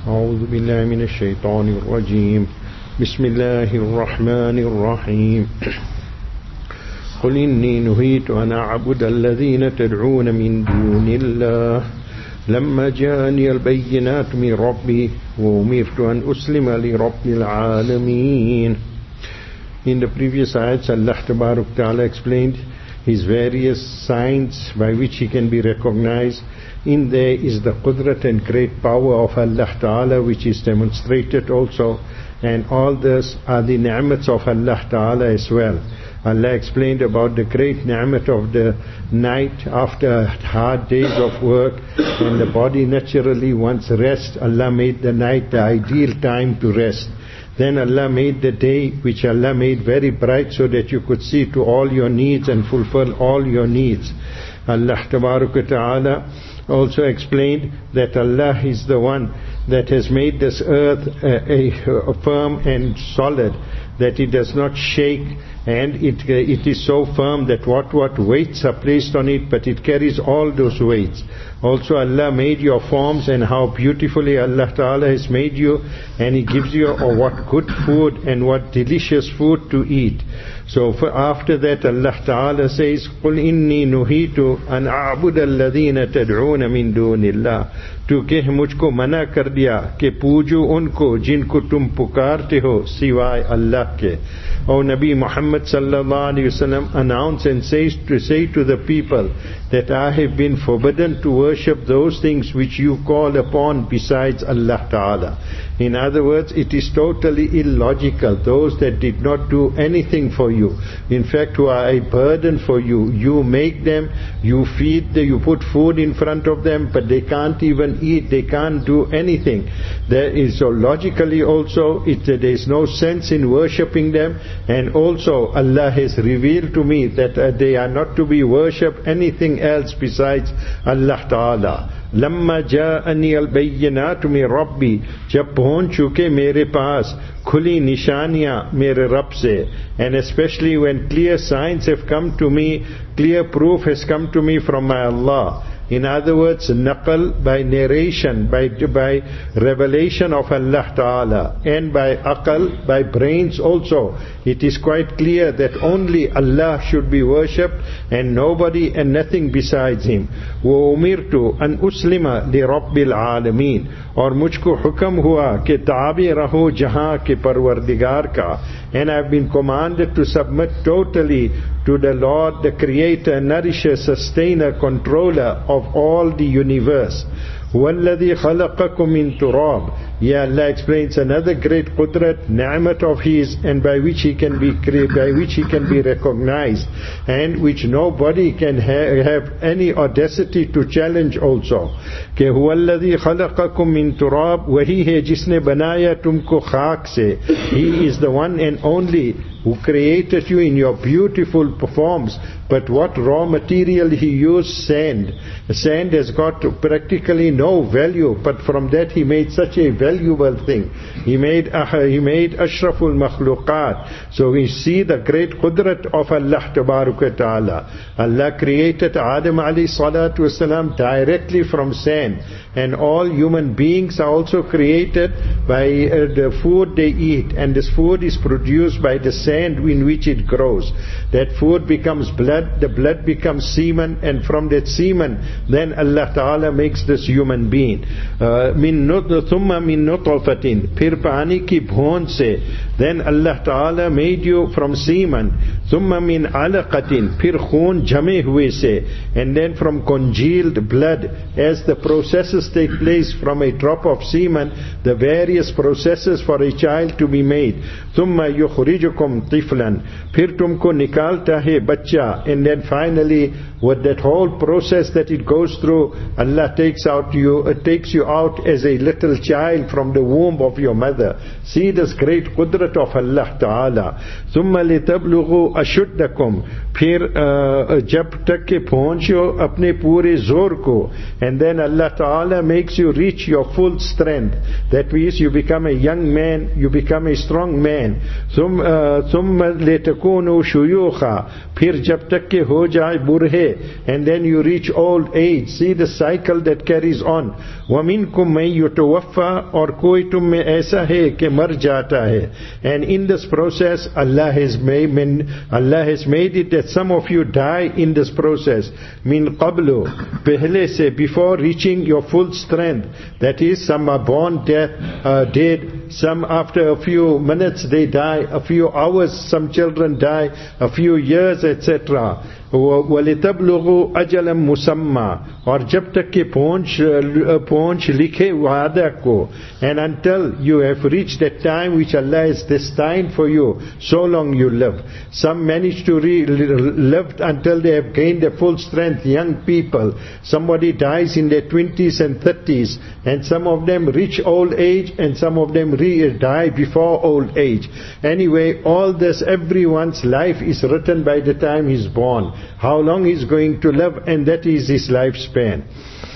أعوذ بالله من الشيطان الرجيم بسم الله الرحمن الرحيم قل إني نهيت أن أعبد الذين تدعون من دون الله لما جاءني البينات من ربي وأمرت أن أسلم لرب العالمين. In the previous ayats, Allah Tabarak Ta'ala explained His various signs by which He can be recognized. In there is the Qudrat and great power of Allah Ta'ala, which is demonstrated also. And all this are the ni'mats of Allah Ta'ala as well. Allah explained about the great ni'mat of the night after hard days of work, and the body naturally wants rest. Allah made the night the ideal time to rest. Then Allah made the day, which Allah made very bright, so that you could see to all your needs and fulfill all your needs. Allah Tabaraka Ta'ala also explained that Allah is the one that has made this earth a firm and solid, that it does not shake, and it is so firm that what weights are placed on it, but it carries all those weights. Also Allah made your forms, and how beautifully Allah Ta'ala has made you, and He gives you what good food and what delicious food to eat. So after that Allah Ta'ala says, قُلْ إِنِّي نُهِيتُ أَنْ أَعْبُدَ الَّذِينَ تَدْعُونَ مِن دُونِ اللَّهِ تو کہ मुझको मना कर दिया कि पूजो उनको जिनको तुम पुकारते हो सिवाय अल्लाह के. O Nabi Muhammad sallallahu alaihi wasallam announce and say to the people that I have been forbidden to worship those things which you call upon besides Allah Ta'ala. In other words, it is totally illogical. Those that did not do anything for you, in fact who are a burden for you, you make them, you feed them, you put food in front of them, but they can't even eat, they can't do anything. There is so logically also there is no sense in worshipping them. And also Allah has revealed to me that they are not to be worshipped anything else besides Allah Ta'ala. لما جاءني البينات من ربي, जब पहुंच चुके मेरे पास खुली निशानियां मेरे रब से, and especially when clear signs have come to me, clear proof has come to me from my Allah. In other words, naqal, by narration, by revelation of Allah Ta'ala, and by aqal, by brains also. It is quite clear that only Allah should be worshipped and nobody and nothing besides Him. وَأُمِرْتُ أَنْ أُسْلِمَ لِرَبِّ الْعَالَمِينَ, और मुझको हुक्म हुआ कि ताबे रहो जहां के परवरदिगार का. And I have been commanded to submit totally to the Lord, the Creator, Nourisher, Sustainer, Controller of all the universe. وَالَّذِي خَلَقَكُم مِّن تُرَابٍ. Yeah, Allah explains another great qudrat, ni'mat of His, and by which He can be recognized, and which nobody can have any audacity to challenge also. कि هو الذي خلقكم من تراب, वही है जिसने बनाया तुमको खाक से. He is the one and only who created you in your beautiful forms. But what raw material He used? Sand. Sand has got practically no value, but from that He made such a valuable thing. He made ashraful makhluqat. So we see the great qudrat of Allah Tabaraka Ta'ala. Allah created Adam alayhi salatu wasalam directly from sand, and all human beings are also created by the food they eat, and this food is produced by the sand in which it grows. That food becomes blood, the blood becomes semen, and from that semen then Allah Ta'ala makes this human being. Thumma min nutfatin, फिर पानी की बूंद से, then Allah Ta'ala made you from semen. Thumma min alaqatin, फिर खून जमे हुए से, and then from congealed blood. As the processes take place from a drop of semen, the various processes for a child to be made. Thumma yukhrijukum tiflan, फिर तुमको निकालता है बच्चा, and then finally with that whole process that it goes through, Allah takes you out as a little child from the womb of your mother. See this great qudrat of Allah Ta'ala. ثُمَّ لِتَبْلُغُوا أَشُدَّكُمْ, फिर जब तक के पहुंचो अपने पूरे जोर को, and then Allah Ta'ala makes you reach your full strength. That means you become a young man, you become a strong man. ثُمَّ ثُمَّ لِتَكُونُوا شُيُوخًا, फिर जब तक के हो जाए बूढ़े, and then you reach old age. See the cycle that carries on. وَمِنْكُمْ مَنْ يُتَوَفَّى, और कोई तुम में ऐसा है कि मर जाता है. And in this process Allah has made it that some of you die in this process. Min qablu, pehle se, before reaching your full strength. That is, some are born dead, some after a few minutes they die, a few hours some children die, a few years, etc. وَلِتَبْلُغُوا أَجَلًا مُسَمَّى, और जब तक के पहुंच लिखे वादा को, and until you have reached that time which Allah has destined for you, so long you live. Some manage to live until they have gained their full strength, young people. Somebody dies in their 20s and 30s, and some of them reach old age, and some of them die before old age. Anyway, all this, everyone's life is written by the time he's born. How long he's going to live, and that is his lifespan.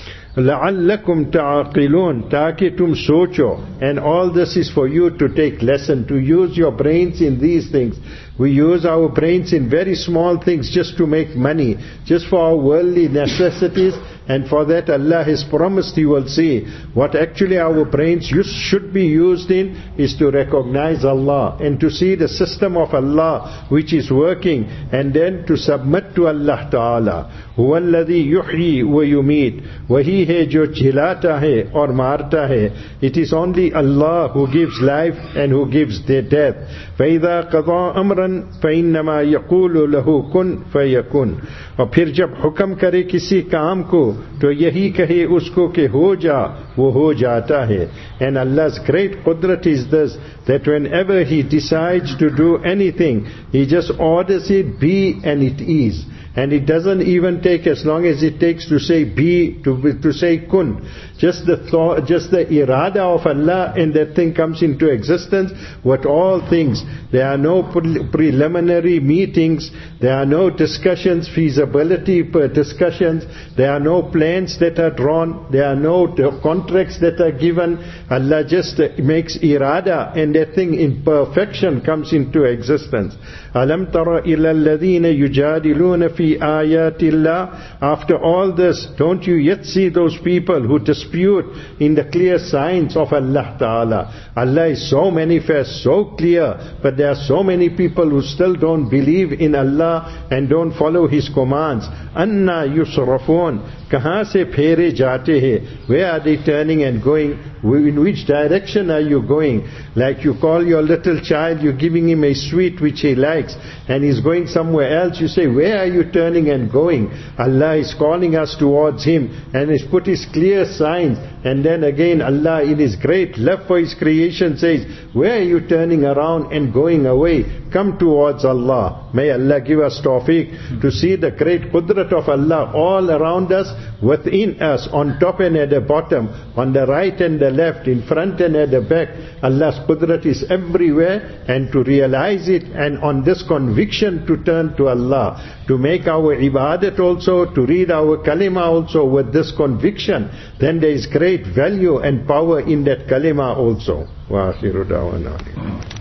لَعَلَّكُمْ تَعَقِلُونَ, ताकि तुम सोचो, and all this is for you to take lesson, to use your brains in these things. We use our brains in very small things just to make money, just for our worldly necessities, and for that Allah has promised He will see. What actually our brains should be used in is to recognize Allah and to see the system of Allah which is working, and then to submit to Allah Ta'ala. هُوَ الَّذِي يُحْيِي وَيُمِيتُ, वही है जो जिलाता है और मारता है. It is only Allah who gives life and who gives the death. فَإِذَا قَضَى أَمْرًا فَإِنَّمَا يَقُولُ لَهُ كُن فَيَكُن, और फिर जब हुक्म करे किसी काम को तो यही कहे उसको कि हो जा, वो हो जाता है. And Allah's great qudrat is this, that whenever He decides to do anything, He just orders it be, and it is. And it doesn't even take as long as it takes to say be, to say kun. Just the thought, just the irada of Allah, and that thing comes into existence. What all things, there are no preliminary meetings, there are no discussions, feasibility discussions, there are no plans that are drawn, there are no contracts that are given. Allah just makes irada, and that thing in perfection comes into existence. Alam tara ila alladhina yujadiluna fi ayatillah. After all this, don't you yet see those people who dispute in the clear signs of Allah Ta'ala? Allah is so manifest, so clear, but there are so many people who still don't believe in Allah and don't follow His commands. Anna yusrafun, kahan se phere jate hai? Where are they turning and going? In which direction are you going? Like you call your little child, you're giving him a sweet which he likes, and he's going somewhere else. You say, where are you turning and going? Allah is calling us towards Him, and He's put His clear signs. And then again Allah in His great love for His creation says, where are you turning around and going away? Come towards Allah. May Allah give us tawfiq to see the great qudrat of Allah all around us, within us, on top and at the bottom, on the right and the left, in front and at the back. Allah's qudrat is everywhere, and to realize it, and on this conviction to turn to Allah, to make our ibadat also, to read our kalima also with this conviction, then there is great value and power in that kalima also. Wa akhiru da'wana.